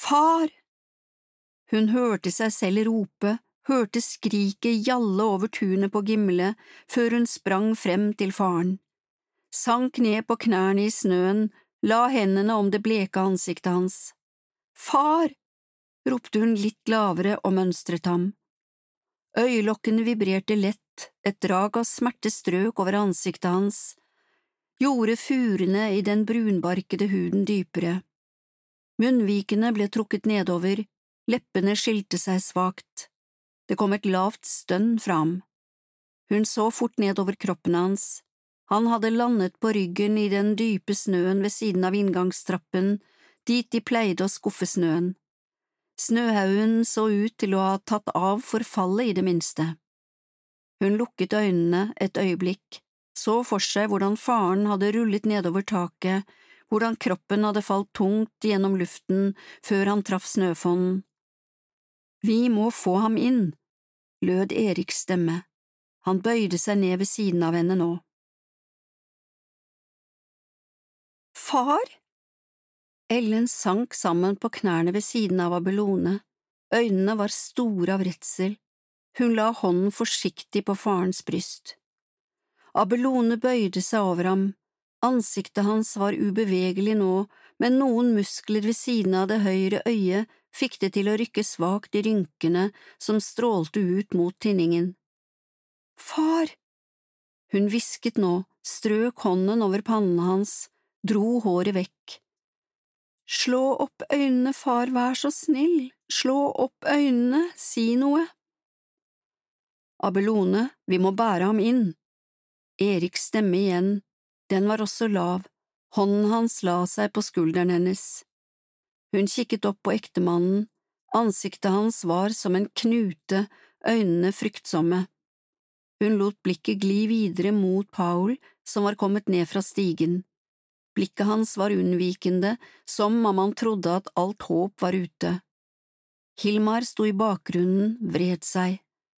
Far! Hun hørte seg selv rope, hørte skriket gjalle over tunet på Gimle, før hun sprang frem til faren. Sank ned på knærne i snøen, la hendene om det bleke ansiktet hans. Far! Ropte hun litt lavere og mønstret ham. Øyelokkene vibrerte lett, et drag av smerte strøk over ansiktet hans, gjorde furene i den brunbarkede huden dypere. Munnvikene ble trukket nedover, leppene skilte seg svakt. Det kom et lavt stønn fra ham. Hun så fort nedover kroppen hans. Han hadde landet på ryggen i den dype snøen ved siden av inngangstrappen, dit de pleide å skuffe snøen. Snøhaugen så ut til å ha tatt av forfallet i det minste. Hun lukket øynene et øyeblikk, så for seg hvordan faren hadde rullet nedover taket, hvordan kroppen hadde falt tungt gjennom luften før han traff snøfonnen. Vi må få ham inn, lød Eriks stemme. Han bøyde seg ned ved siden av henne nå. Far? Ellen sank sammen på knærne ved siden av Abelone. Øynene var store av redsel. Hun la hånden forsiktig på farens bryst. Abelone bøyde seg over ham. Ansiktet hans var ubevegelig nå, men noen muskler ved siden av det høyre øyet fikk det til å rykke svakt i rynkene som strålte ut mot tinningen. Far! Hun hvisket nå, strøk hånden over pannen hans, dro håret vekk. Slå opp øynene, far, vær så snill, slå opp øynene, si noe. Abelone, vi må bære ham inn. Eriks stemme igjen, den var også lav, hånden hans la seg på skulderen hennes. Hun kikket opp på ektemannen, ansiktet hans var som en knute, øynene fryktsomme. Hun lot blikket gli videre mot Paul, som var kommet ned fra stigen. Blikket hans var unnvikende, som om han trodde at alt håp var ute. Hilmar sto i bakgrunnen, vred seg.